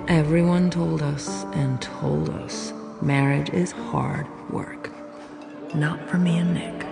Everyone told us and told us marriage is hard work. Not for me and Nick.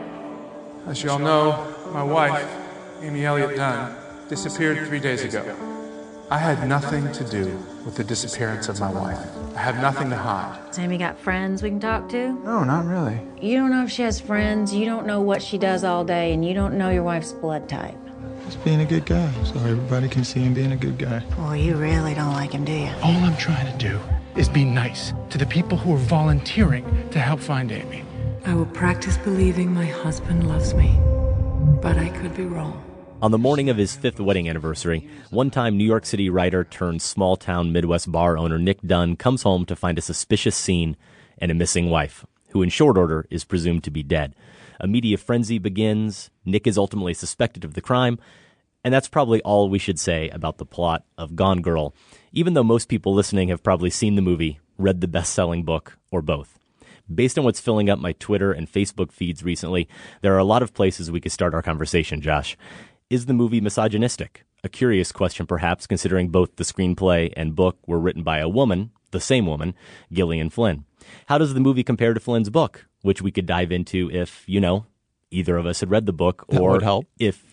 As you all know, my wife, Amy Elliott Dunn, disappeared 3 days ago. I had nothing to do with the disappearance of my wife. I have nothing to hide. Has Amy got friends we can talk to? No, not really. You don't know if she has friends, you don't know what she does all day, and you don't know your wife's blood type. Just being a good guy, so everybody can see him being a good guy. Well, you really don't like him, do you? All I'm trying to do is be nice to the people who are volunteering to help find Amy. I will practice believing my husband loves me, but I could be wrong. On the morning of his 5th wedding anniversary, one-time New York City writer turned small-town Midwest bar owner Nick Dunn comes home to find a suspicious scene and a missing wife, who in short order is presumed to be dead. A media frenzy begins. Nick is ultimately suspected of the crime, and that's probably all we should say about the plot of Gone Girl, even though most people listening have probably seen the movie, read the best-selling book, or both. Based on what's filling up my Twitter and Facebook feeds recently, there are a lot of places we could start our conversation, Josh. Is the movie misogynistic? A curious question, perhaps, considering both the screenplay and book were written by a woman, the same woman, Gillian Flynn. How does the movie compare to Flynn's book, which we could dive into if, either of us had read the book, that or would help. If,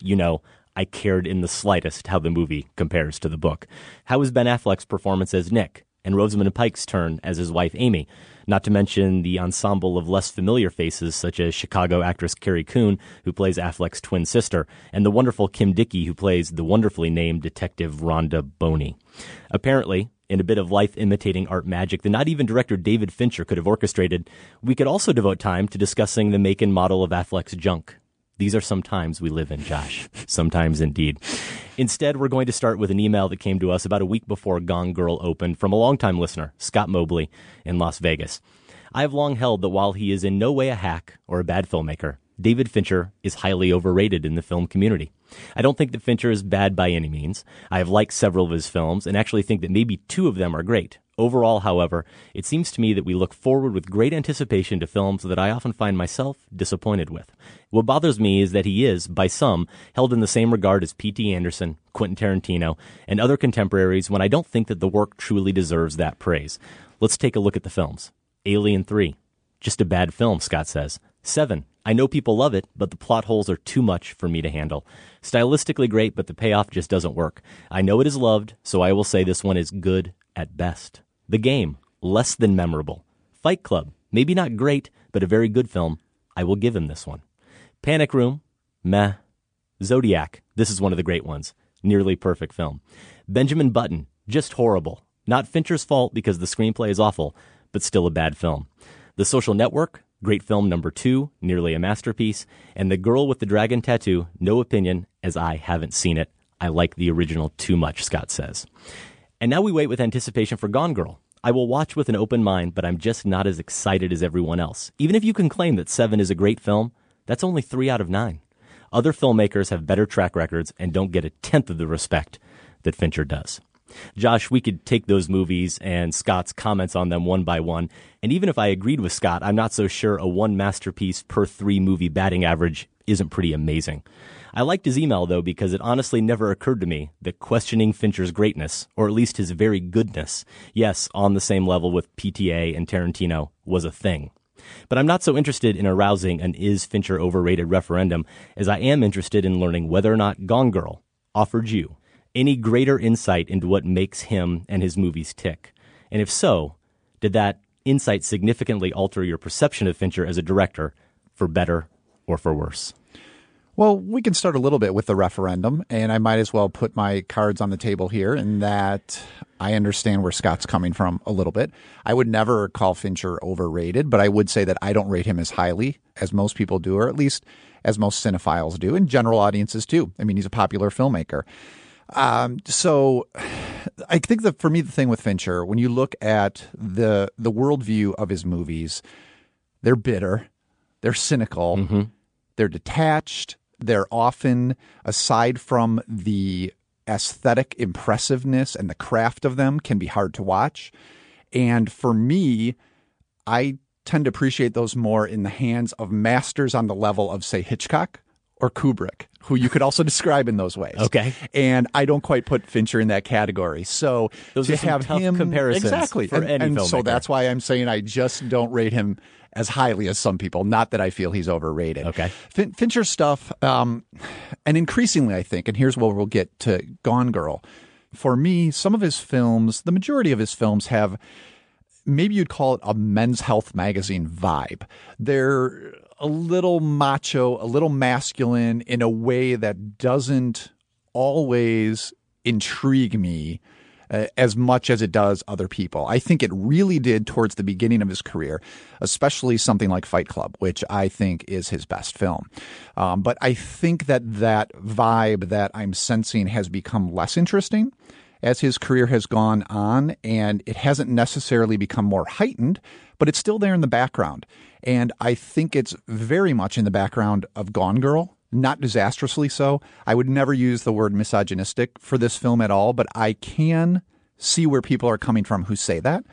I cared in the slightest how the movie compares to the book. How is Ben Affleck's performance as Nick, and Rosamund Pike's turn as his wife Amy? Not to mention the ensemble of less familiar faces such as Chicago actress Carrie Coon, who plays Affleck's twin sister, and the wonderful Kim Dickey, who plays the wonderfully named Detective Rhonda Boney. Apparently, in a bit of life-imitating art magic that not even director David Fincher could have orchestrated, we could also devote time to discussing the make and model of Affleck's junk. These are some times we live in, Josh. Sometimes indeed. Instead, we're going to start with an email that came to us about a week before Gone Girl opened from a longtime listener, Scott Mobley, in Las Vegas. I have long held that while he is in no way a hack or a bad filmmaker, David Fincher is highly overrated in the film community. I don't think that Fincher is bad by any means. I have liked several of his films and actually think that maybe 2 of them are great. Overall, however, it seems to me that we look forward with great anticipation to films that I often find myself disappointed with. What bothers me is that he is, by some, held in the same regard as P.T. Anderson, Quentin Tarantino, and other contemporaries when I don't think that the work truly deserves that praise. Let's take a look at the films. Alien 3. Just a bad film, Scott says. 7. I know people love it, but the plot holes are too much for me to handle. Stylistically great, but the payoff just doesn't work. I know it is loved, so I will say this one is good at best. The Game, less than memorable. Fight Club, maybe not great, but a very good film. I will give him this one. Panic Room, meh. Zodiac, this is one of the great ones. Nearly perfect film. Benjamin Button, just horrible. Not Fincher's fault because the screenplay is awful, but still a bad film. The Social Network, great film number 2, nearly a masterpiece. And The Girl with the Dragon Tattoo, no opinion, as I haven't seen it. I like the original too much, Scott says. And now we wait with anticipation for Gone Girl. I will watch with an open mind, but I'm just not as excited as everyone else. Even if you can claim that 7 is a great film, that's only 3 out of 9. Other filmmakers have better track records and don't get a tenth of the respect that Fincher does. Josh, we could take those movies and Scott's comments on them one by one. And even if I agreed with Scott, I'm not so sure a 1 masterpiece per 3 movie batting average isn't pretty amazing. I liked his email, though, because it honestly never occurred to me that questioning Fincher's greatness, or at least his very goodness, yes, on the same level with PTA and Tarantino, was a thing. But I'm not so interested in arousing an is Fincher overrated referendum as I am interested in learning whether or not Gone Girl offered you any greater insight into what makes him and his movies tick. And if so, did that insight significantly alter your perception of Fincher as a director, for better or for worse? Well, we can start a little bit with the referendum, and I might as well put my cards on the table here in that I understand where Scott's coming from a little bit. I would never call Fincher overrated, but I would say that I don't rate him as highly as most people do, or at least as most cinephiles do, and general audiences too. I mean, he's a popular filmmaker. So I think that for me, the thing with Fincher, when you look at the worldview of his movies, they're bitter, they're cynical, they're detached. They're often, aside from the aesthetic impressiveness and the craft of them, can be hard to watch. And for me, I tend to appreciate those more in the hands of masters on the level of, say, Hitchcock or Kubrick, who you could also describe in those ways. Okay. And I don't quite put Fincher in that category. So those to are some have tough him comparisons exactly, for any and filmmaker. so that's why I'm saying I just don't rate him as highly as some people. Not that I feel he's overrated. Okay. Fincher stuff, and increasingly I think, and here's where we'll get to Gone Girl. For me, some of his films, the majority of his films have, maybe you'd call it a Men's Health magazine vibe. They're a little macho, a little masculine in a way that doesn't always intrigue me as much as it does other people. I think it really did towards the beginning of his career, especially something like Fight Club, which I think is his best film. But I think that vibe that I'm sensing has become less interesting as his career has gone on, and it hasn't necessarily become more heightened, but it's still there in the background. And I think it's very much in the background of Gone Girl, not disastrously so. I would never use the word misogynistic for this film at all, but I can see where people are coming from who say that.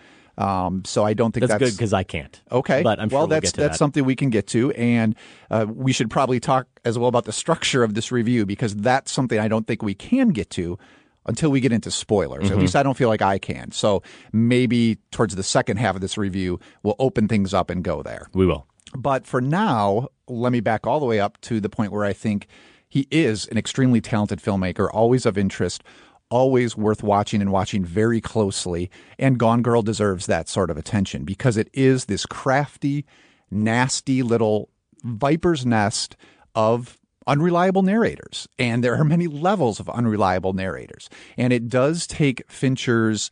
So I don't think that's good because I can't. Okay. But I'm sure we'll that's get to that. something we can get to. And we should probably talk as well about the structure of this review, because that's something I don't think we can get to until we get into spoilers. Mm-hmm. At least I don't feel like I can. So maybe towards the second half of this review, we'll open things up and go there. We will. But for now, let me back all the way up to the point where I think he is an extremely talented filmmaker, always of interest, always worth watching and watching very closely. And Gone Girl deserves that sort of attention because it is this crafty, nasty little viper's nest of unreliable narrators. And there are many levels of unreliable narrators. And it does take Fincher's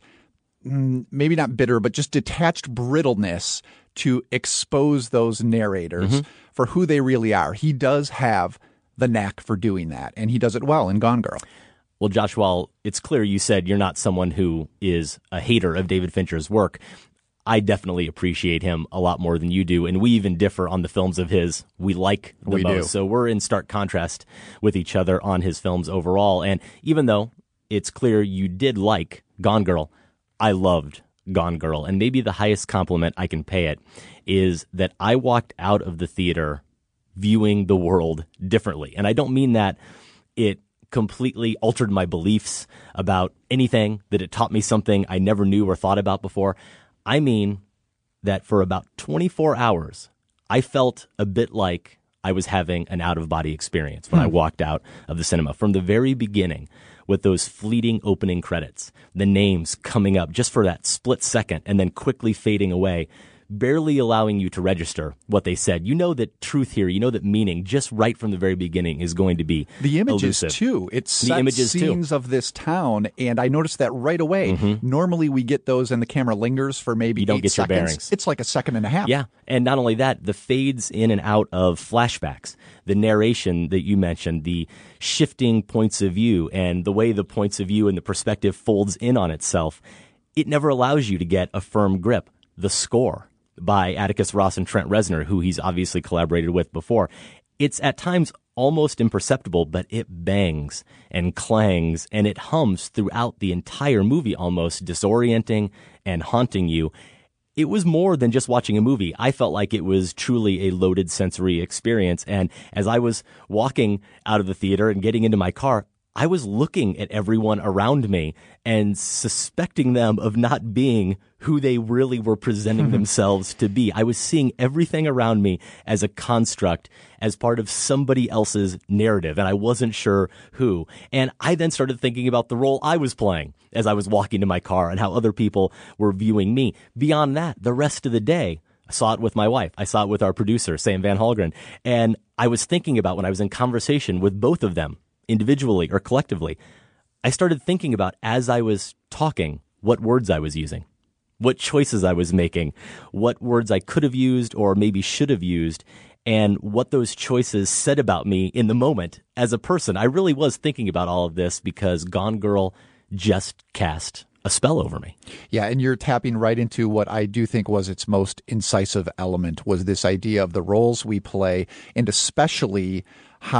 maybe not bitter, but just detached brittleness to expose those narrators for who they really are. He does have the knack for doing that, and he does it well in Gone Girl. Well, Josh, while it's clear you said you're not someone who is a hater of David Fincher's work, I definitely appreciate him a lot more than you do, and we even differ on the films of his we like the most. Do. So we're in stark contrast with each other on his films overall, and even though it's clear you did like Gone Girl, I loved Gone Girl, and maybe the highest compliment I can pay it is that I walked out of the theater viewing the world differently. And I don't mean that it completely altered my beliefs about anything, that it taught me something I never knew or thought about before. I mean that for about 24 hours, I felt a bit like I was having an out-of-body experience when I walked out of the cinema. From the very beginning, with those fleeting opening credits, the names coming up just for that split second and then quickly fading away, barely allowing you to register what they said. You know that truth here, you know that meaning just right from the very beginning is going to be the images elusive. Too. It sets the images scenes too. of this town, and I noticed that right away. Normally we get those and the camera lingers for maybe You don't 8 get your seconds. bearings. It's like a second and a half. Yeah, and not only that, the fades in and out of flashbacks, the narration that you mentioned, the shifting points of view, and the way the points of view and the perspective folds in on itself, it never allows you to get a firm grip. The score by Atticus Ross and Trent Reznor, who he's obviously collaborated with before, it's at times almost imperceptible, but it bangs and clangs and it hums throughout the entire movie, almost disorienting and haunting you. It was more than just watching a movie. I felt like it was truly a loaded sensory experience. And as I was walking out of the theater and getting into my car, I was looking at everyone around me and suspecting them of not being who they really were presenting themselves to be. I was seeing everything around me as a construct, as part of somebody else's narrative, and I wasn't sure who. And I then started thinking about the role I was playing as I was walking to my car and how other people were viewing me. Beyond that, the rest of the day, I saw it with my wife. I saw it with our producer, Sam Van Halgren. And I was thinking about when I was in conversation with both of them, individually or collectively, I started thinking about, as I was talking, what words I was using, what choices I was making, what words I could have used or maybe should have used, and what those choices said about me in the moment as a person. I really was thinking about all of this because Gone Girl just cast a spell over me. Yeah, and you're tapping right into what I do think was its most incisive element, was this idea of the roles we play, and especially how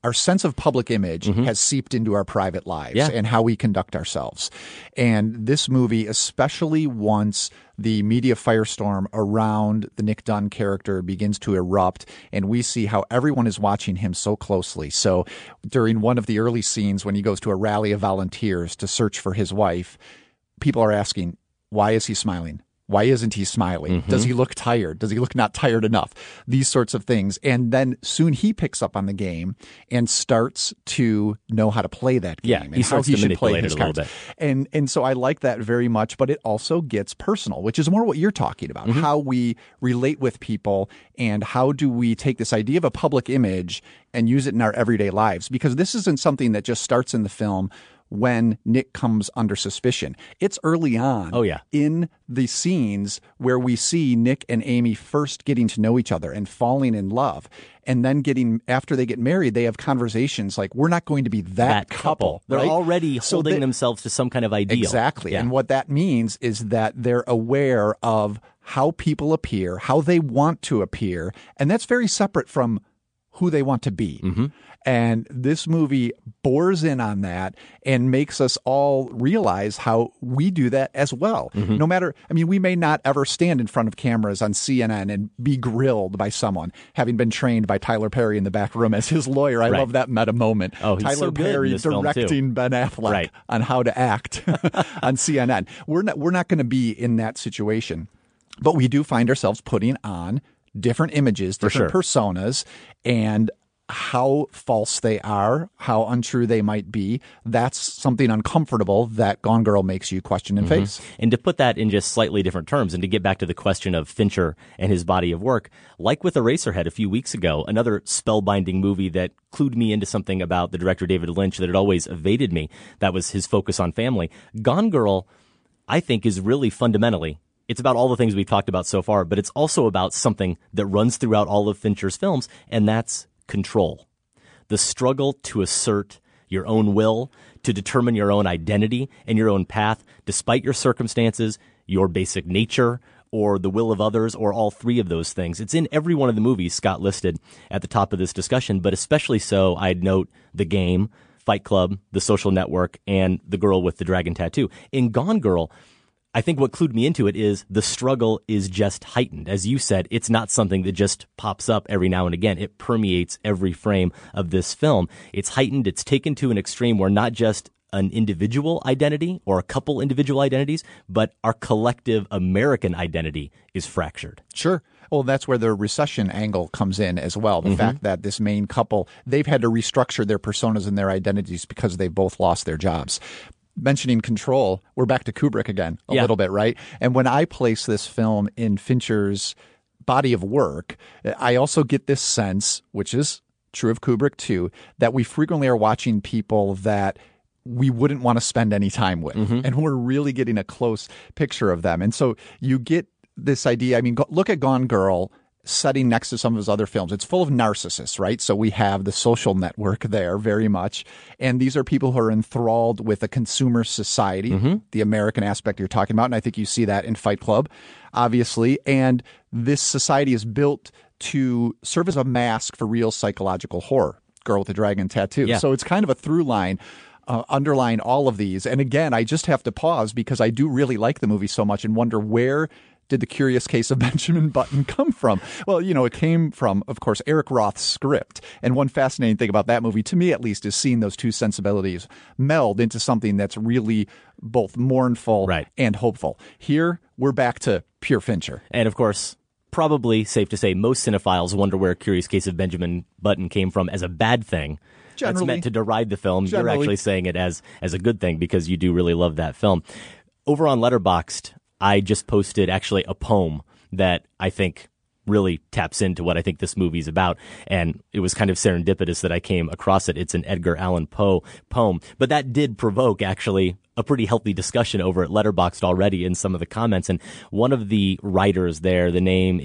our sense of public image has seeped into our private lives and how we conduct ourselves. And this movie, especially once the media firestorm around the Nick Dunn character begins to erupt, and we see how everyone is watching him so closely. So during one of the early scenes when he goes to a rally of volunteers to search for his wife, people are asking, why is he smiling? Why isn't he smiling? Does he look tired? Does he look not tired enough? These sorts of things. And then soon he picks up on the game and starts to know how to play that game. Yeah, he starts to manipulate it a little bit. And so I like that very much, but it also gets personal, which is more what you're talking about, how we relate with people and how do we take this idea of a public image and use it in our everyday lives. Because this isn't something that just starts in the film when Nick comes under suspicion. It's early on in the scenes where we see Nick and Amy first getting to know each other and falling in love. And then after they get married, they have conversations like, we're not going to be that couple. They're right? already holding themselves to some kind of ideal. Exactly. Yeah. And what that means is that they're aware of how people appear, how they want to appear. And that's very separate from who they want to be. And this movie bores in on that and makes us all realize how we do that as well. No matter, we may not ever stand in front of cameras on CNN and be grilled by someone, having been trained by Tyler Perry in the back room as his lawyer. I love that meta moment. Oh, he's Tyler so good Perry in this film, directing Ben Affleck on how to act on CNN. We're not going to be in that situation, but we do find ourselves putting on different images, different personas, and how false they are, how untrue they might be. That's something uncomfortable that Gone Girl makes you question and face. And to put that in just slightly different terms, and to get back to the question of Fincher and his body of work, like with Eraserhead a few weeks ago, another spellbinding movie that clued me into something about the director David Lynch that had always evaded me, that was his focus on family. Gone Girl, I think, is really fundamentally, it's about all the things we've talked about so far, but it's also about something that runs throughout all of Fincher's films, and that's control. The struggle to assert your own will, to determine your own identity and your own path, despite your circumstances, your basic nature, or the will of others, or all three of those things. It's in every one of the movies Scott listed at the top of this discussion, but especially so, I'd note The Game, Fight Club, The Social Network, and The Girl with the Dragon Tattoo. In Gone Girl, I think what clued me into it is the struggle is just heightened. As you said, it's not something that just pops up every now and again. It permeates every frame of this film. It's heightened. It's taken to an extreme where not just an individual identity or a couple individual identities, but our collective American identity is fractured. Sure. Well, that's where the recession angle comes in as well. The fact that this main couple, they've had to restructure their personas and their identities because they've both lost their jobs. Mentioning control, we're back to Kubrick again a little bit, right? And when I place this film in Fincher's body of work, I also get this sense, which is true of Kubrick too, that we frequently are watching people that we wouldn't want to spend any time with. And we're really getting a close picture of them. And so you get this idea. Look at Gone Girl setting next to some of his other films. It's full of narcissists, right? So we have The Social Network there very much. And these are people who are enthralled with a consumer society, the American aspect you're talking about. And I think you see that in Fight Club, obviously. And this society is built to serve as a mask for real psychological horror. Girl with the Dragon Tattoo. Yeah. So it's kind of a through line underlying all of these. And again, I just have to pause because I do really like the movie so much and wonder where did The Curious Case of Benjamin Button come from? Well, it came from, of course, Eric Roth's script. And one fascinating thing about that movie, to me at least, is seeing those two sensibilities meld into something that's really both mournful and hopeful. Here, we're back to pure Fincher. And of course, probably safe to say most cinephiles wonder where Curious Case of Benjamin Button came from as a bad thing. Generally. That's meant to deride the film. You're actually saying it as a good thing because you do really love that film. Over on Letterboxd, I just posted actually a poem that I think really taps into what I think this movie's about. And it was kind of serendipitous that I came across it. It's an Edgar Allan Poe poem. But that did provoke actually a pretty healthy discussion over at Letterboxd already in some of the comments. And one of the writers there, the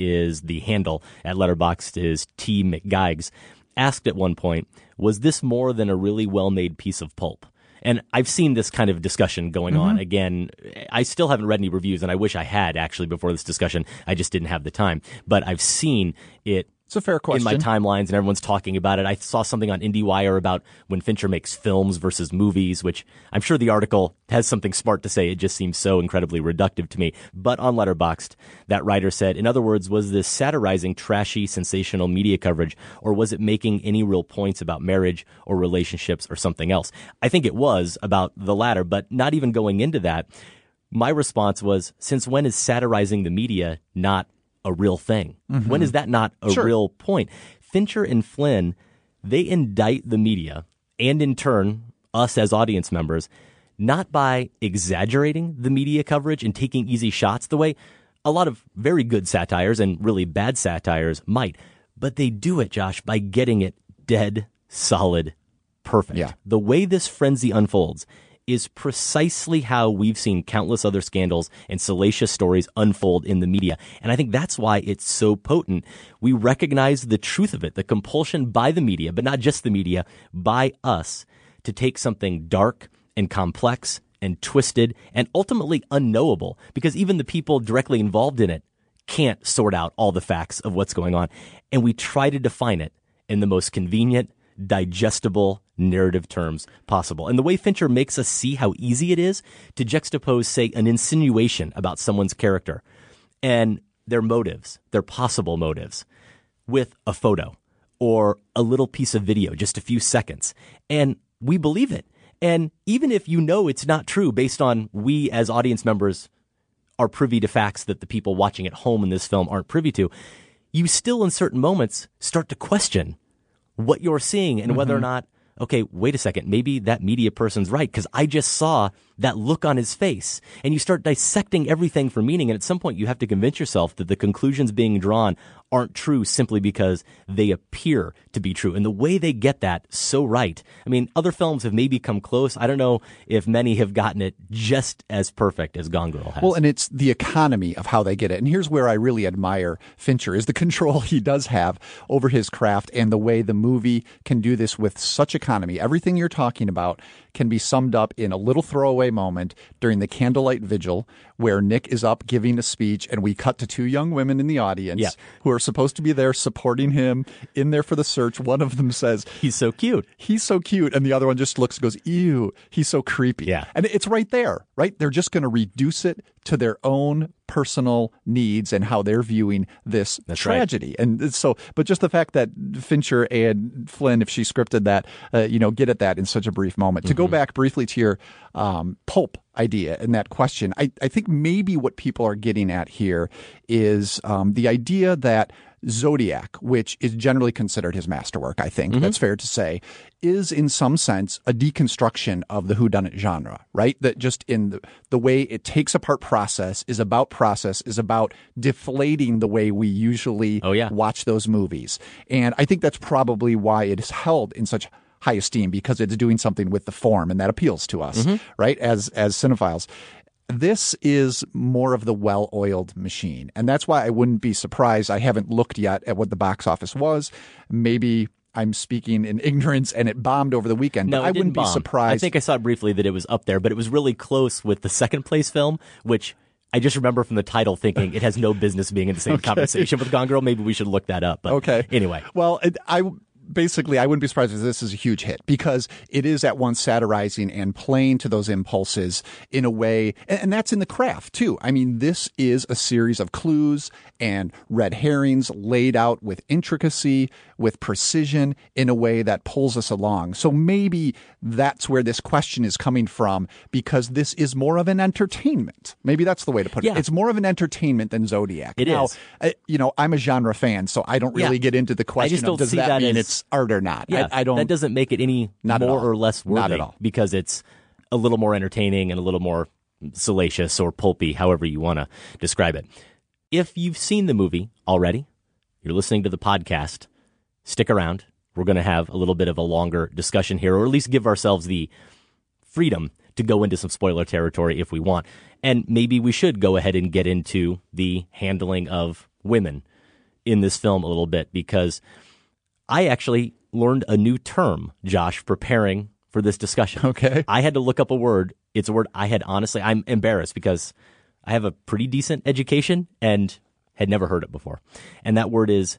handle at Letterboxd is T. McGeigs, asked at one point, was this more than a really well-made piece of pulp? And I've seen this kind of discussion going on. Again, I still haven't read any reviews, and I wish I had actually before this discussion. I just didn't have the time. But I've seen it It's a fair question. in my timelines, and everyone's talking about it. I saw something on IndieWire about when Fincher makes films versus movies, which I'm sure the article has something smart to say. It just seems so incredibly reductive to me. But on Letterboxd, that writer said, in other words, was this satirizing trashy, sensational media coverage, or was it making any real points about marriage or relationships or something else? I think it was about the latter, but not even going into that. My response was, since when is satirizing the media not a real thing? Mm-hmm. When is that not a real point? Fincher and Flynn, they indict the media and in turn us as audience members, not by exaggerating the media coverage and taking easy shots the way a lot of very good satires and really bad satires might, but they do it, Josh, by getting it dead, solid, perfect. Yeah. The way this frenzy unfolds is precisely how we've seen countless other scandals and salacious stories unfold in the media. And I think that's why it's so potent. We recognize the truth of it, the compulsion by the media, but not just the media, by us, to take something dark and complex and twisted and ultimately unknowable, because even the people directly involved in it can't sort out all the facts of what's going on. And we try to define it in the most convenient, digestible narrative terms possible. And the way Fincher makes us see how easy it is to juxtapose, say, an insinuation about someone's character and their motives, their possible motives, with a photo or a little piece of video, just a few seconds. And we believe it. And even if you know it's not true based on we as audience members are privy to facts that the people watching at home in this film aren't privy to, you still in certain moments start to question what you're seeing and whether or not, okay, wait a second, maybe that media person's right because I just saw that look on his face. And you start dissecting everything for meaning. And at some point you have to convince yourself that the conclusions being drawn aren't true simply because they appear to be true. And the way they get that so right. I mean, other films have maybe come close. I don't know if many have gotten it just as perfect as Gone Girl has. Well, and it's the economy of how they get it. And here's where I really admire Fincher is the control he does have over his craft and the way the movie can do this with such economy. Everything you're talking about can be summed up in a little throwaway moment during the candlelight vigil where Nick is up giving a speech and we cut to two young women in the audience who are supposed to be there supporting him in there for the search. One of them says, he's so cute. He's so cute. And the other one just looks and goes, ew, he's so creepy. Yeah. And it's right there, right? They're just going to reduce it to their own personal needs and how they're viewing this tragedy. Right. And so, but just the fact that Fincher and Flynn, if she scripted that, get at that in such a brief moment. To go back briefly to your pulp idea and that question, I think maybe what people are getting at here is the idea that Zodiac, which is generally considered his masterwork, I think that's fair to say, is in some sense a deconstruction of the whodunit genre, right? That just in the way it takes apart process, is about deflating the way we usually watch those movies. And I think that's probably why it is held in such high esteem, because it's doing something with the form and that appeals to us, right? As cinephiles. This is more of the well-oiled machine. And that's why I wouldn't be surprised. I haven't looked yet at what the box office was. Maybe I'm speaking in ignorance and it bombed over the weekend. No, but I wouldn't be surprised. I think I saw briefly that it was up there, but it was really close with the second place film, which I just remember from the title thinking it has no business being in the same conversation with Gone Girl. Maybe we should look that up. But anyway. Well, I wouldn't be surprised if this is a huge hit because it is at once satirizing and playing to those impulses in a way. And that's in the craft, too. I mean, this is a series of clues and red herrings laid out with intricacy, with precision in a way that pulls us along. So maybe that's where this question is coming from, because this is more of an entertainment. Maybe that's the way to put it. It's more of an entertainment than Zodiac. It is. I'm a genre fan, so I don't really get into the question of does that mean it's art or not. Yeah, I don't. That doesn't make it any more or less worthy. Not at all. Because it's a little more entertaining and a little more salacious or pulpy, however you want to describe it. If you've seen the movie already, you're listening to the podcast, stick around. We're going to have a little bit of a longer discussion here, or at least give ourselves the freedom to go into some spoiler territory if we want. And maybe we should go ahead and get into the handling of women in this film a little bit, because I actually learned a new term, Josh, preparing for this discussion. Okay. I had to look up a word. It's a word I'm embarrassed because I have a pretty decent education and had never heard it before. And that word is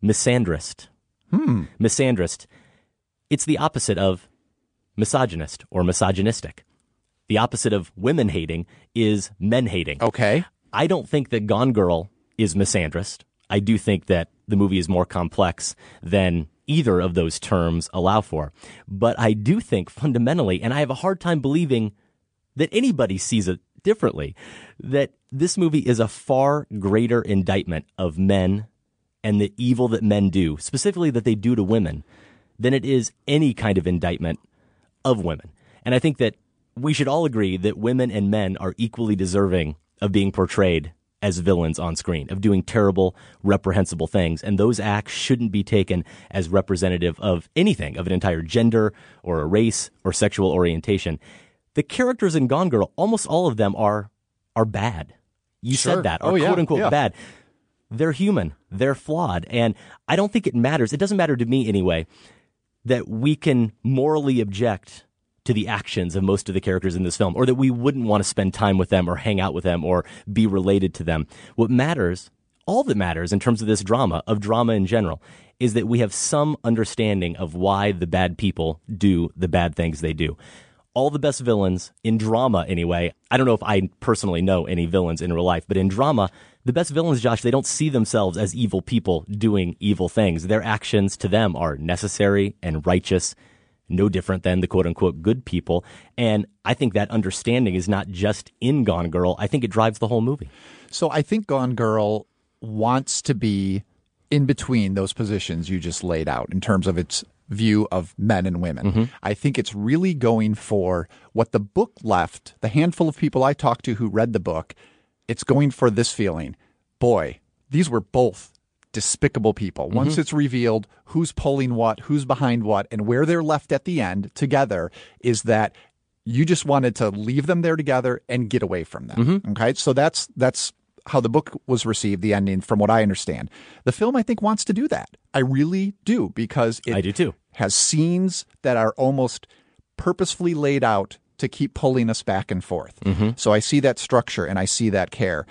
misandrist. Misandrist. It's the opposite of misogynist or misogynistic. The opposite of women hating is men hating. Okay. I don't think that Gone Girl is misandrist. I do think that the movie is more complex than either of those terms allow for. But I do think fundamentally, and I have a hard time believing that anybody sees it differently, that this movie is a far greater indictment of men and the evil that men do, specifically that they do to women, than it is any kind of indictment of women. And I think that we should all agree that women and men are equally deserving of being portrayed as villains on screen, of doing terrible, reprehensible things. And those acts shouldn't be taken as representative of anything, of an entire gender or a race or sexual orientation. The characters in Gone Girl, almost all of them are bad. You said that, are quote unquote bad. They're human. They're flawed. And I don't think it matters. It doesn't matter to me anyway, that we can morally object to the actions of most of the characters in this film, or that we wouldn't want to spend time with them or hang out with them or be related to them. What matters, all that matters in terms of this drama, of drama in general, is that we have some understanding of why the bad people do the bad things they do. All the best villains, in drama anyway, I don't know if I personally know any villains in real life, but in drama, the best villains, Josh, they don't see themselves as evil people doing evil things. Their actions to them are necessary and righteous, no different than the quote-unquote good people. And I think that understanding is not just in Gone Girl. I think it drives the whole movie. So I think Gone Girl wants to be in between those positions you just laid out in terms of its view of men and women. I think it's really going for what the book left, the handful of people I talked to who read the book, it's going for this feeling. Boy, these were both despicable people. Once it's revealed who's pulling what, who's behind what, and where they're left at the end together, is that you just wanted to leave them there together and get away from them. Okay, so that's how the book was received, the ending, from what I understand. The film, I think, wants to do that. I really do, because I do too. Has scenes that are almost purposefully laid out to keep pulling us back and forth. So I see that structure and I see that care.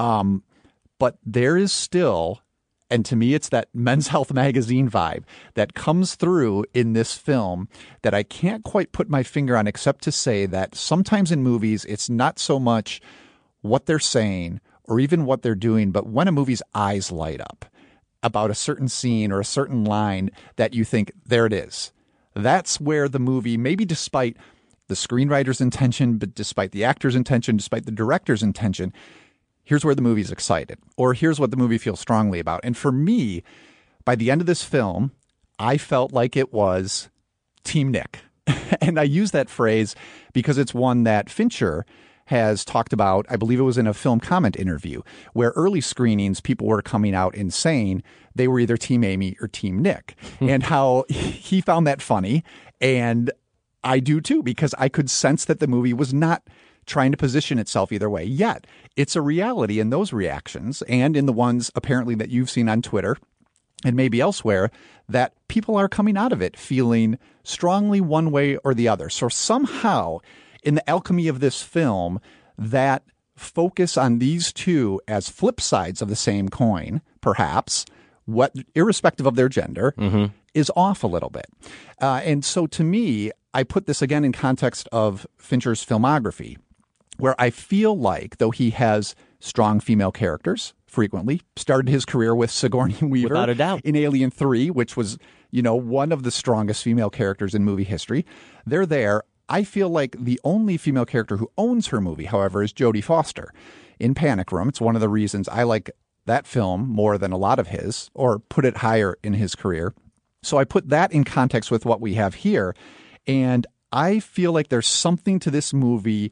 But there is still, and to me, it's that Men's Health magazine vibe that comes through in this film that I can't quite put my finger on, except to say that sometimes in movies, it's not so much what they're saying or even what they're doing, but when a movie's eyes light up about a certain scene or a certain line that you think, there it is. That's where the movie, maybe despite the screenwriter's intention, but despite the actor's intention, despite the director's intention, here's where the movie's excited, or here's what the movie feels strongly about. And for me, by the end of this film, I felt like it was Team Nick. And I use that phrase because it's one that Fincher has talked about. I believe it was in a film comment interview, where early screenings, people were coming out and saying they were either Team Amy or Team Nick, and how he found that funny. And I do too, because I could sense that the movie was not trying to position itself either way. Yet it's a reality in those reactions, and in the ones apparently that you've seen on Twitter and maybe elsewhere, that people are coming out of it feeling strongly one way or the other. So somehow, in the alchemy of this film, that focus on these two as flip sides of the same coin, perhaps, what irrespective of their gender, is off a little bit. And so to me, I put this again in context of Fincher's filmography, where I feel like, though he has strong female characters frequently, started his career with Sigourney Weaver without a doubt in Alien 3, which was, one of the strongest female characters in movie history. They're there. I feel like the only female character who owns her movie, however, is Jodie Foster in Panic Room. It's one of the reasons I like that film more than a lot of his, or put it higher in his career. So I put that in context with what we have here. And I feel like there's something to this movie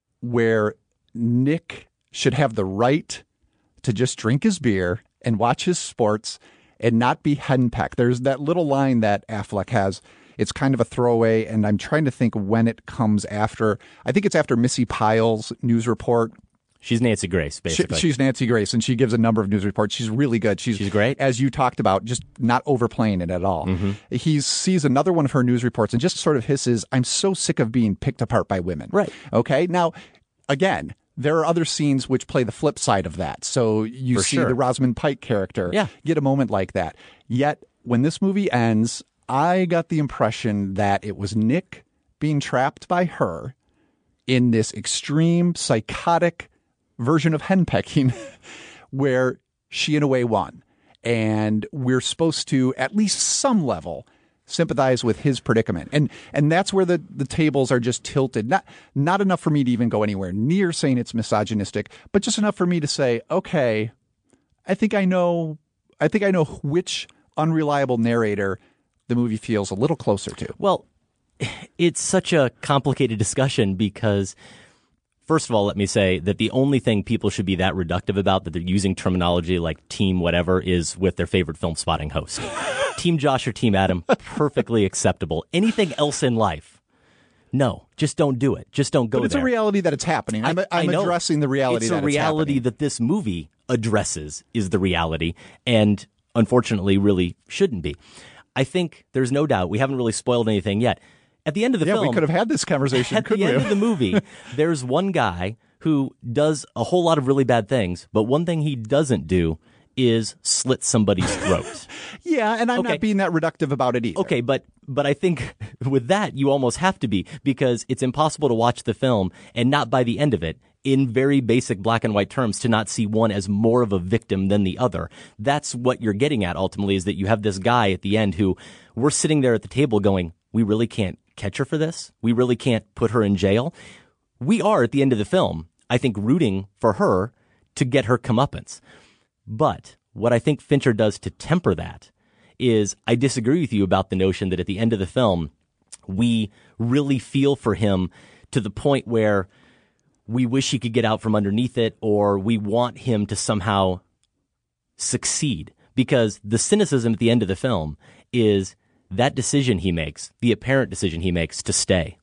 where Nick should have the right to just drink his beer and watch his sports and not be henpecked. There's that little line that Affleck has. It's kind of a throwaway, and I'm trying to think when it comes after. I think it's after Missy Pyle's news report. She's Nancy Grace, basically. She's Nancy Grace, and she gives a number of news reports. She's really good. She's great. As you talked about, just not overplaying it at all. He sees another one of her news reports and just sort of hisses, I'm so sick of being picked apart by women. Right. Okay? Now, again, there are other scenes which play the flip side of that. So you For see sure. the Rosamund Pike character Yeah. get a moment like that. Yet when this movie ends, I got the impression that it was Nick being trapped by her in this extreme psychotic version of henpecking where she in a way won. And we're supposed to, at least some level, sympathize with his predicament. And that's where the tables are just tilted. Not enough for me to even go anywhere near saying it's misogynistic, but just enough for me to say, okay, I think I know which unreliable narrator the movie feels a little closer to. Well, it's such a complicated discussion because, first of all, let me say that the only thing people should be that reductive about, that they're using terminology like team whatever, is with their favorite film spotting host. Team Josh or Team Adam, perfectly acceptable. Anything else in life, no, just don't do it. Just don't go there. But it's a reality that it's happening. I'm know. addressing the reality it's that a reality happening. that this movie addresses is the reality, and unfortunately really shouldn't be. I think there's no doubt, we haven't really spoiled anything yet. At the end of the film... Yeah, we could have had this conversation, At couldn't the we? end of the movie, there's one guy who does a whole lot of really bad things, but one thing he doesn't do is slit somebody's throat. Yeah, and I'm not being that reductive about it either. Okay, but I think with that, you almost have to be, because it's impossible to watch the film and not by the end of it, in very basic black and white terms, to not see one as more of a victim than the other. That's what you're getting at ultimately, is that you have this guy at the end who we're sitting there at the table going, we really can't catch her for this. We really can't put her in jail. We are at the end of the film, I think, rooting for her to get her comeuppance. But what I think Fincher does to temper that is, I disagree with you about the notion that at the end of the film, we really feel for him to the point where we wish he could get out from underneath it, or we want him to somehow succeed. Because the cynicism at the end of the film is that decision he makes, the apparent decision he makes to stay.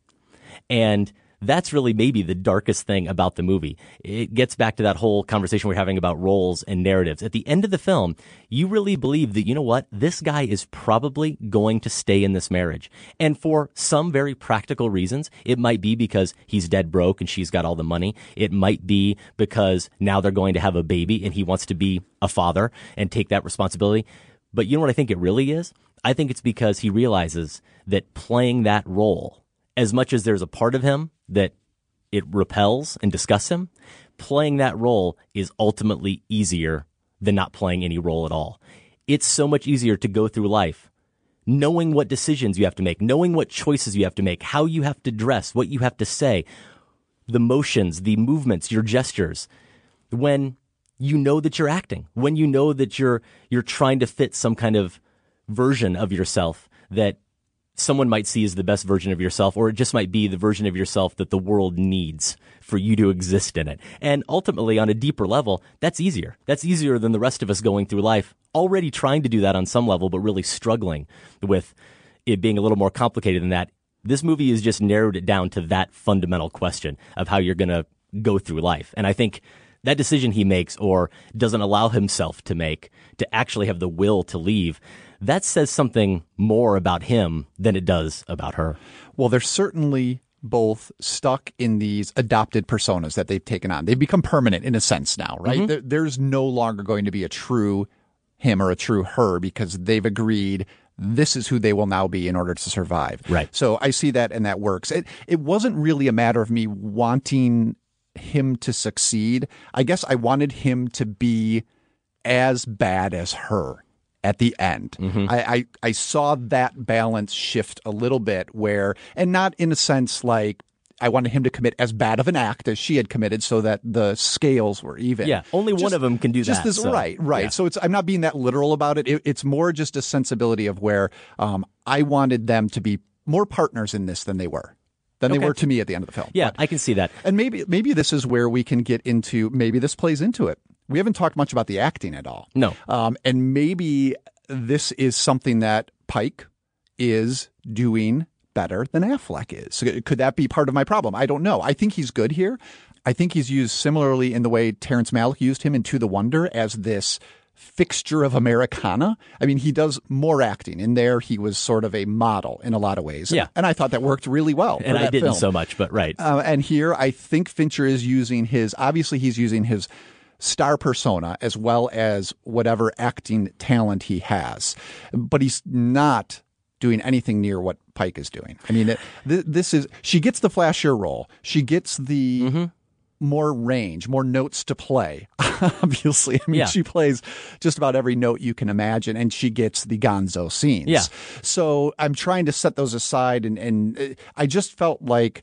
And that's really maybe the darkest thing about the movie. It gets back to that whole conversation we're having about roles and narratives. At the end of the film, you really believe that, you know what, this guy is probably going to stay in this marriage. And for some very practical reasons, it might be because he's dead broke and she's got all the money. It might be because now they're going to have a baby and he wants to be a father and take that responsibility. But you know what I think it really is? I think it's because he realizes that playing that role, as much as there's a part of him that it repels and disgusts him, playing that role is ultimately easier than not playing any role at all. It's so much easier to go through life knowing what decisions you have to make, knowing what choices you have to make, how you have to dress, what you have to say, the motions, the movements, your gestures, when you know that you're acting, when you know that you're trying to fit some kind of version of yourself that someone might see as the best version of yourself, or it just might be the version of yourself that the world needs for you to exist in it. And ultimately, on a deeper level, that's easier. That's easier than the rest of us going through life, already trying to do that on some level, but really struggling with it being a little more complicated than that. This movie has just narrowed it down to that fundamental question of how you're going to go through life. And I think that decision he makes, or doesn't allow himself to make, to actually have the will to leave, that says something more about him than it does about her. Well, they're certainly both stuck in these adopted personas that they've taken on. They've become permanent in a sense now, right? Mm-hmm. There's no longer going to be a true him or a true her, because they've agreed this is who they will now be in order to survive. Right. So I see that, and that works. It wasn't really a matter of me wanting him to succeed. I guess I wanted him to be as bad as her at the end. Mm-hmm. I saw that balance shift a little bit, where, and not in a sense like I wanted him to commit as bad of an act as she had committed so that the scales were even. Yeah, only one of them can do that. So, right. Yeah. So I'm not being that literal about it. It's more just a sensibility of where I wanted them to be more partners in this than they were. They were to me at the end of the film. Yeah, I can see that. And maybe this is where we can get into, maybe this plays into it. We haven't talked much about the acting at all. No. And maybe this is something that Pike is doing better than Affleck is. So could that be part of my problem? I don't know. I think he's good here. I think he's used similarly in the way Terrence Malick used him in To the Wonder, as this fixture of Americana. I mean, he does more acting. In there, he was sort of a model in a lot of ways. Yeah. And I thought that worked really well. And I didn't film. so much, but right. And here, I think Fincher is using his star persona as well as whatever acting talent he has. But he's not doing anything near what Pike is doing. I mean, she gets the flashier role. She gets the more range, more notes to play. Obviously, I mean, she plays just about every note you can imagine, and she gets the gonzo scenes. Yeah. So I'm trying to set those aside, and I just felt like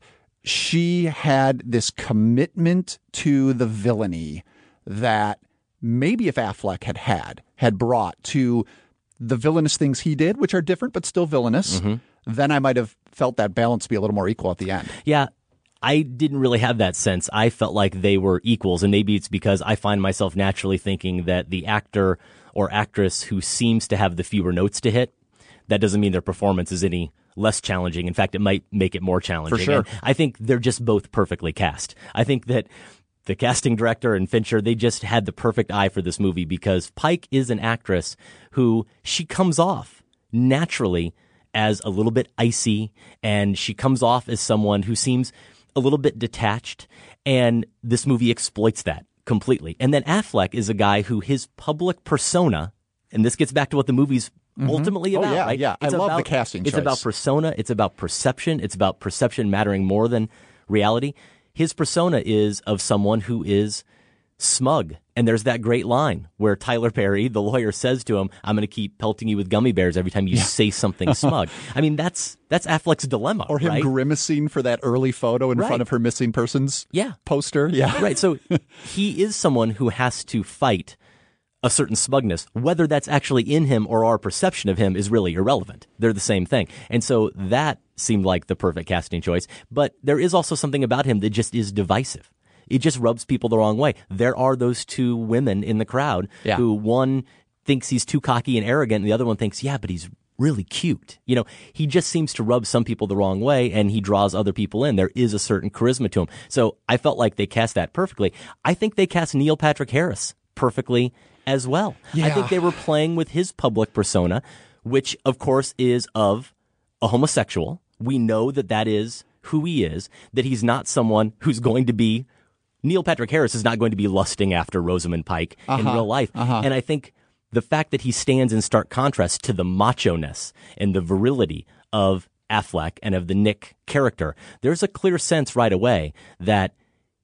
she had this commitment to the villainy that maybe if Affleck had brought to the villainous things he did, which are different but still villainous, then I might have felt that balance be a little more equal at the end. Yeah. I didn't really have that sense. I felt like they were equals, and maybe it's because I find myself naturally thinking that the actor or actress who seems to have the fewer notes to hit, that doesn't mean their performance is any less challenging. In fact, it might make it more challenging. For sure. And I think they're just both perfectly cast. I think that the casting director and Fincher, they just had the perfect eye for this movie because Pike is an actress who she comes off naturally as a little bit icy, and she comes off as someone who seems a little bit detached, and this movie exploits that completely. And then Affleck is a guy who his public persona, and this gets back to what the movie's ultimately about, right? Yeah, I love the casting It's choice. about persona, it's about perception, it's about perception mattering more than reality. His persona is of someone who is smug. And there's that great line where Tyler Perry, the lawyer, says to him, I'm going to keep pelting you with gummy bears every time you say something smug. I mean, that's Affleck's dilemma, Or him right? grimacing for that early photo in front of her missing persons poster. Yeah. Right. So he is someone who has to fight a certain smugness. Whether that's actually in him or our perception of him is really irrelevant. They're the same thing. And so that seemed like the perfect casting choice. But there is also something about him that just is divisive. It just rubs people the wrong way. There are those two women in the crowd who one thinks he's too cocky and arrogant, and the other one thinks, yeah, but he's really cute. You know, he just seems to rub some people the wrong way, and he draws other people in. There is a certain charisma to him. So I felt like they cast that perfectly. I think they cast Neil Patrick Harris perfectly as well. Yeah. I think they were playing with his public persona, which, of course, is of a homosexual. We know that that is who he is, that he's not someone who's going to be Neil Patrick Harris is not going to be lusting after Rosamund Pike in real life. And I think the fact that he stands in stark contrast to the macho-ness and the virility of Affleck and of the Nick character, there's a clear sense right away that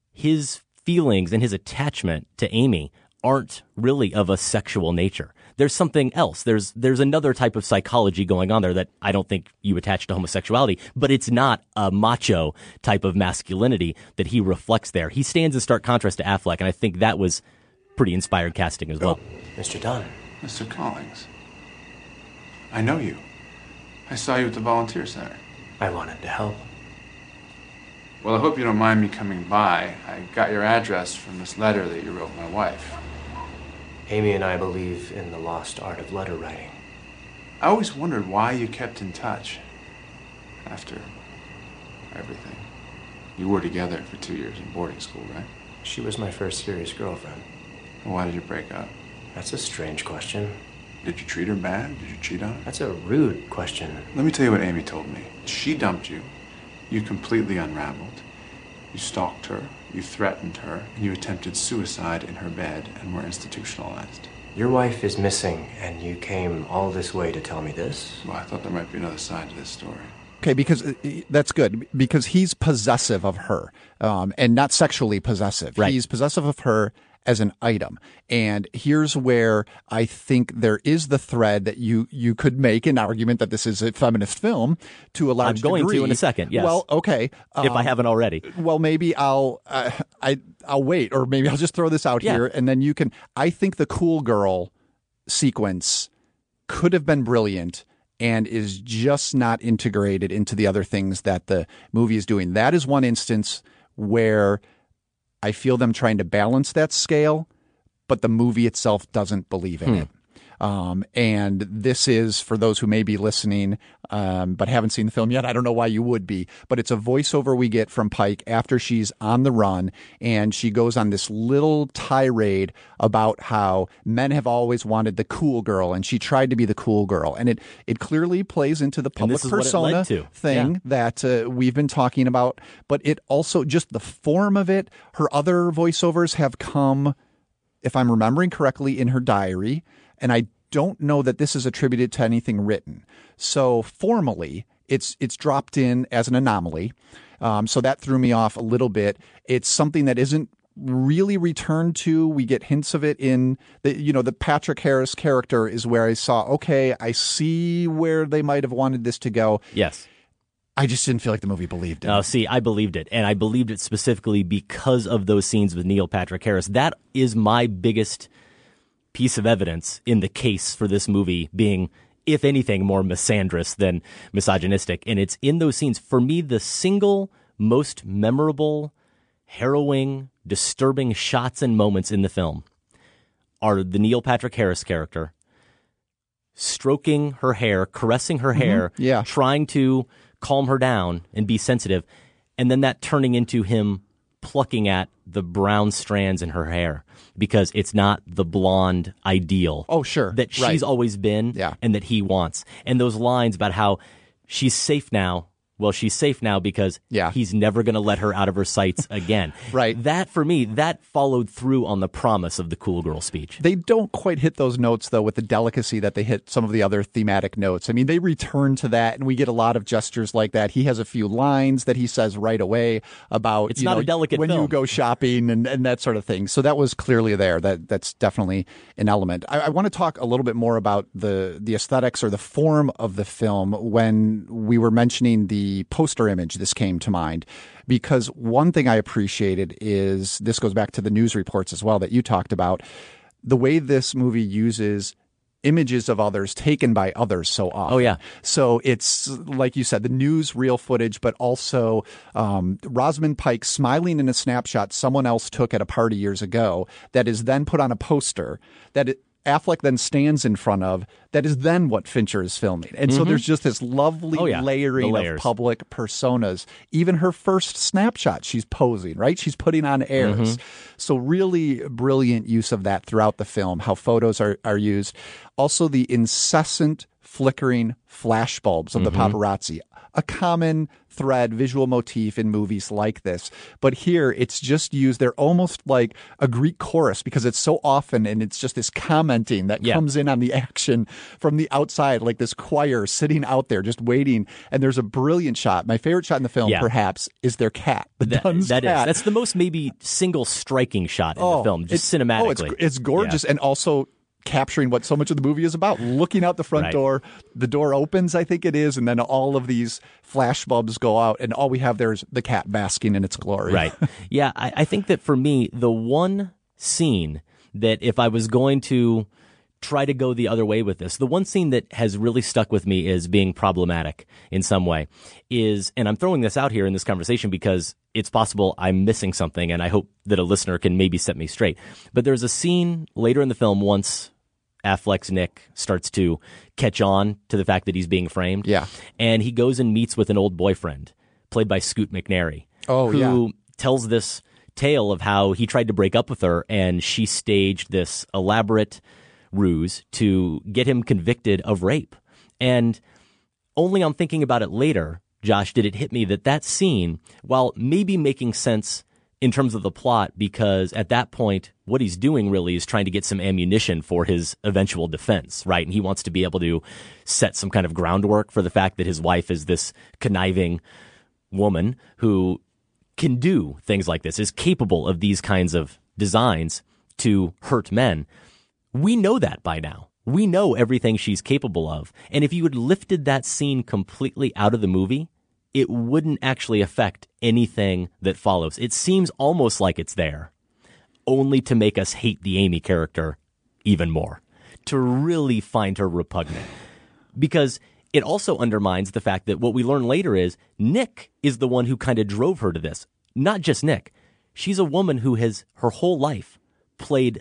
his feelings and his attachment to Amy aren't really of a sexual nature. There's something else. There's another type of psychology going on there that I don't think you attach to homosexuality, but it's not a macho type of masculinity that he reflects there. He stands in stark contrast to Affleck, and I think that was pretty inspired casting as well. Mr. Dunn. Mr. Collins. I know you. I saw you at the Volunteer Center. I wanted to help. Well, I hope you don't mind me coming by. I got your address from this letter that you wrote my wife. Amy and I believe in the lost art of letter writing. I always wondered why you kept in touch after everything. You were together for 2 years in boarding school, right? She was my first serious girlfriend. Why did you break up? That's a strange question. Did you treat her bad? Did you cheat on her? That's a rude question. Let me tell you what Amy told me. She dumped you. You completely unraveled. You stalked her, you threatened her, and you attempted suicide in her bed and were institutionalized. Your wife is missing, and you came all this way to tell me this? Well, I thought there might be another side to this story. Okay, because that's good, because he's possessive of her, and not sexually possessive. Right. He's possessive of her as an item. And here's where I think there is the thread that you could make an argument that this is a feminist film to a large degree. I'm going to in a second, yes. Well, okay. If I haven't already. Well, maybe I'll wait, or maybe I'll just throw this out here, and then you can. I think the cool girl sequence could have been brilliant and is just not integrated into the other things that the movie is doing. That is one instance where I feel them trying to balance that scale, but the movie itself doesn't believe in it. And this is, for those who may be listening but haven't seen the film yet, I don't know why you would be, but it's a voiceover we get from Pike after she's on the run, and she goes on this little tirade about how men have always wanted the cool girl, and she tried to be the cool girl. And it clearly plays into the public persona thing that we've been talking about, but it also, just the form of it, her other voiceovers have come, if I'm remembering correctly, in her diary, and I don't know that this is attributed to anything written. So formally, it's dropped in as an anomaly. So that threw me off a little bit. It's something that isn't really returned to. We get hints of it in the Patrick Harris character is where I saw, okay, I see where they might have wanted this to go. Yes. I just didn't feel like the movie believed it. See, I believed it, and I believed it specifically because of those scenes with Neil Patrick Harris. That is my biggest piece of evidence in the case for this movie being, if anything, more misandrous than misogynistic. And it's in those scenes, for me, the single most memorable, harrowing, disturbing shots and moments in the film are the Neil Patrick Harris character stroking her hair, caressing her hair, trying to calm her down and be sensitive, and then that turning into him plucking at the brown strands in her hair because it's not the blonde ideal that she's always been and that he wants. And those lines about how she's safe now. Well, she's safe now because he's never going to let her out of her sights again. That, for me, that followed through on the promise of the cool girl speech. They don't quite hit those notes, though, with the delicacy that they hit some of the other thematic notes. I mean, they return to that, and we get a lot of gestures like that. He has a few lines that he says right away about, it's not a delicate when film. You go shopping and that sort of thing. So that was clearly there. That's definitely an element. I want to talk a little bit more about the aesthetics or the form of the film. When we were mentioning the poster image, this came to mind, because one thing I appreciated is, this goes back to the news reports as well that you talked about, the way this movie uses images of others taken by others so often. Oh, yeah. So it's, like you said, the newsreel footage, but also Rosamund Pike smiling in a snapshot someone else took at a party years ago that is then put on a poster that Affleck then stands in front of, that is then what Fincher is filming. And so there's just this lovely layering of public personas. Even her first snapshot, she's posing, right? She's putting on airs. So really brilliant use of that throughout the film, how photos are used. Also the incessant flickering flashbulbs of the paparazzi. A common thread, visual motif in movies like this. But here, it's just used, they're almost like a Greek chorus because it's so often, and it's just this commenting that comes in on the action from the outside, like this choir sitting out there just waiting. And there's a brilliant shot. My favorite shot in the film, perhaps, is their cat, the Dunn's cat. That's the most maybe single striking shot in the film, just cinematically. It's gorgeous, and also capturing what so much of the movie is about. Looking out the front door, the door opens, I think it is, and then all of these flash bulbs go out, and all we have there is the cat basking in its glory. Right. Yeah, I think that for me, the one scene that if I was going to try to go the other way with this, the one scene that has really stuck with me as being problematic in some way is, and I'm throwing this out here in this conversation because it's possible I'm missing something, and I hope that a listener can maybe set me straight. But there's a scene later in the film once Affleck's Nick starts to catch on to the fact that he's being framed. Yeah. And he goes and meets with an old boyfriend, played by Scoot McNairy, who tells this tale of how he tried to break up with her, and she staged this elaborate ruse to get him convicted of rape. And only on thinking about it later, Josh, did it hit me that that scene, while maybe making sense in terms of the plot, because at that point, what he's doing really is trying to get some ammunition for his eventual defense, right? And he wants to be able to set some kind of groundwork for the fact that his wife is this conniving woman who can do things like this, is capable of these kinds of designs to hurt men. We know that by now. We know everything she's capable of. And if you had lifted that scene completely out of the movie, it wouldn't actually affect anything that follows. It seems almost like it's there, only to make us hate the Amy character even more, to really find her repugnant. Because it also undermines the fact that what we learn later is Nick is the one who kind of drove her to this. Not just Nick. She's a woman who has her whole life played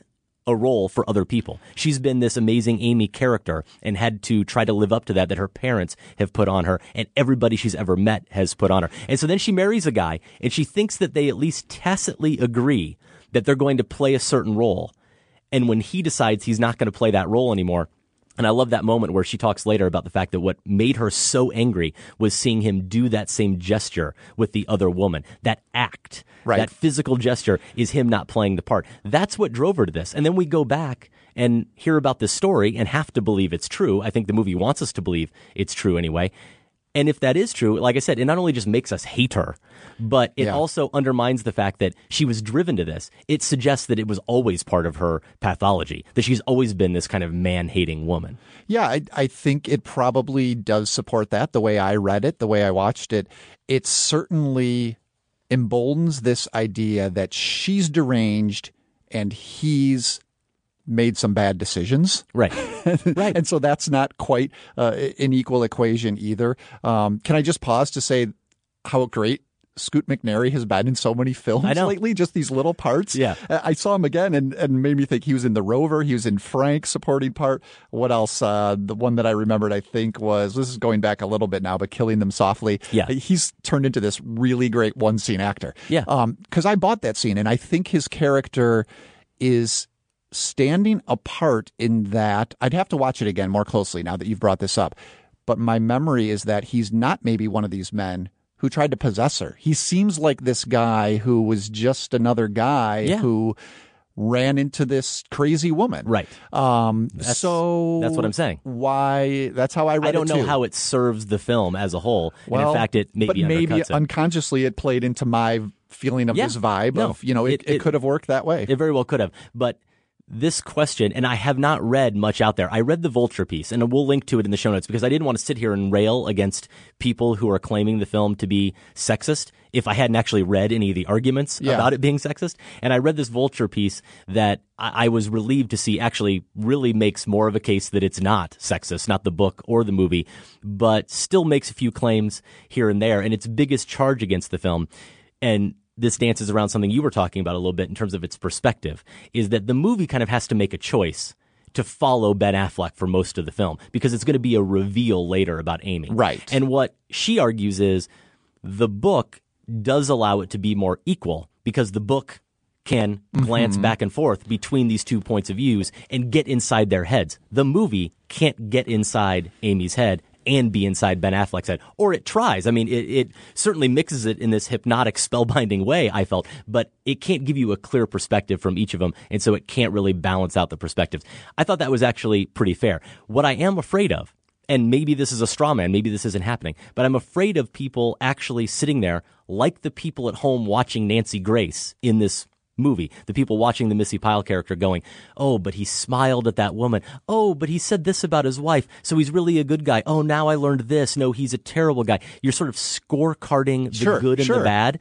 a role for other people. She's been this amazing Amy character and had to try to live up to that her parents have put on her and everybody she's ever met has put on her. And so then she marries a guy and she thinks that they at least tacitly agree that they're going to play a certain role. And when he decides he's not going to play that role anymore, and I love that moment where she talks later about the fact that what made her so angry was seeing him do that same gesture with the other woman. That act, that physical gesture is him not playing the part. That's what drove her to this. And then we go back and hear about this story and have to believe it's true. I think the movie wants us to believe it's true anyway. And if that is true, like I said, it not only just makes us hate her, but it also undermines the fact that she was driven to this. It suggests that it was always part of her pathology, that she's always been this kind of man-hating woman. Yeah, I think it probably does support that. The way I read it, the way I watched it, it certainly emboldens this idea that she's deranged and he's made some bad decisions. Right. Right. And so that's not quite an equal equation either. Can I just pause to say how great Scoot McNairy has been in so many films lately, just these little parts. Yeah. I saw him again and made me think he was in The Rover. He was in Frank, supporting part. What else? The one that I remembered, I think, this is going back a little bit now, but Killing Them Softly. Yeah. He's turned into this really great one-scene actor. Yeah. Because I bought that scene, and I think his character is standing apart in that. I'd have to watch it again more closely now that you've brought this up. But my memory is that he's not maybe one of these men who tried to possess her. He seems like this guy who was just another guy who ran into this crazy woman. Right. That's what I'm saying. Why? That's how I read it. I don't know how it serves the film as a whole. Well, and in fact, it maybe undercuts it. Unconsciously it played into my feeling of this vibe of, it could have worked that way. It very well could have. But this question, and I have not read much out there. I read the Vulture piece, and we'll link to it in the show notes because I didn't want to sit here and rail against people who are claiming the film to be sexist if I hadn't actually read any of the arguments about it being sexist. And I read this Vulture piece that I was relieved to see actually really makes more of a case that it's not sexist, not the book or the movie, but still makes a few claims here and there. And its biggest charge against the film, and this dances around something you were talking about a little bit in terms of its perspective, is that the movie kind of has to make a choice to follow Ben Affleck for most of the film because it's going to be a reveal later about Amy. Right. And what she argues is the book does allow it to be more equal because the book can glance back and forth between these two points of views and get inside their heads. The movie can't get inside Amy's head and be inside Ben Affleck's head. Or it tries. I mean, it certainly mixes it in this hypnotic, spellbinding way, I felt, but it can't give you a clear perspective from each of them, and so it can't really balance out the perspectives. I thought that was actually pretty fair. What I am afraid of, and maybe this is a straw man, maybe this isn't happening, but I'm afraid of people actually sitting there like the people at home watching Nancy Grace in this movie, the people watching the Missy Pyle character going, oh, but he smiled at that woman. Oh, but he said this about his wife, so he's really a good guy. Oh, now I learned this. No, he's a terrible guy. You're sort of scorecarding the good and the bad.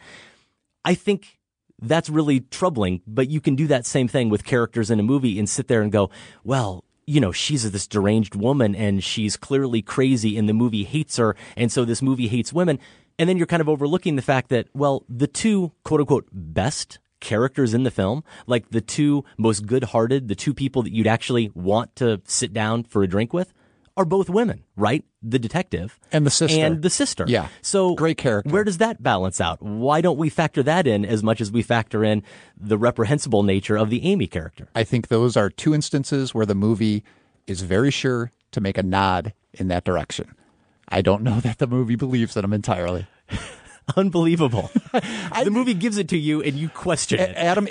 I think that's really troubling, but you can do that same thing with characters in a movie and sit there and go, well, she's this deranged woman and she's clearly crazy and the movie hates her, and so this movie hates women. And then you're kind of overlooking the fact that, well, the two quote-unquote best characters in the film, like the two most good-hearted, the two people that you'd actually want to sit down for a drink with, are both women, right? The detective. And the sister. Yeah. So great character. Where does that balance out? Why don't we factor that in as much as we factor in the reprehensible nature of the Amy character? I think those are two instances where the movie is very sure to make a nod in that direction. I don't know that the movie believes in them entirely. Unbelievable. The movie gives it to you and you question it. Adam,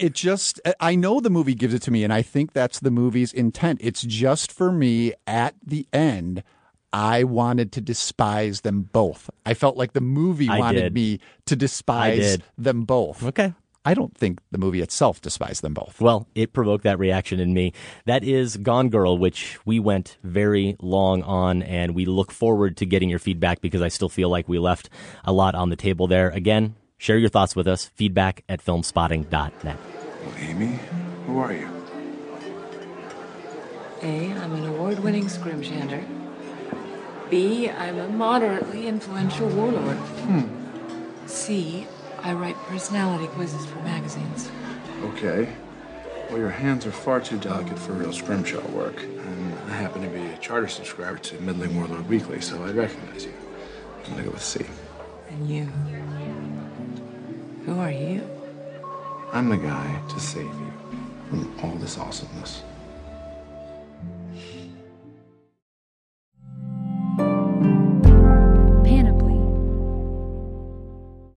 I know the movie gives it to me and I think that's the movie's intent. It's just for me at the end, I wanted to despise them both. I felt like the movie wanted me to despise them both. Okay. I don't think the movie itself despised them both. Well, it provoked that reaction in me. That is Gone Girl, which we went very long on, and we look forward to getting your feedback because I still feel like we left a lot on the table there. Again, share your thoughts with us. Feedback@filmspotting.net. Well, Amy, who are you? A, I'm an award-winning scrimshander. B, I'm a moderately influential warlord. C, I write personality quizzes for magazines. Okay. Well, your hands are far too delicate for real scrimshaw work. And I happen to be a charter subscriber to Middling Warlord Weekly, so I recognize you. I'm gonna go with C. And you? Who are you? I'm the guy to save you from all this awesomeness.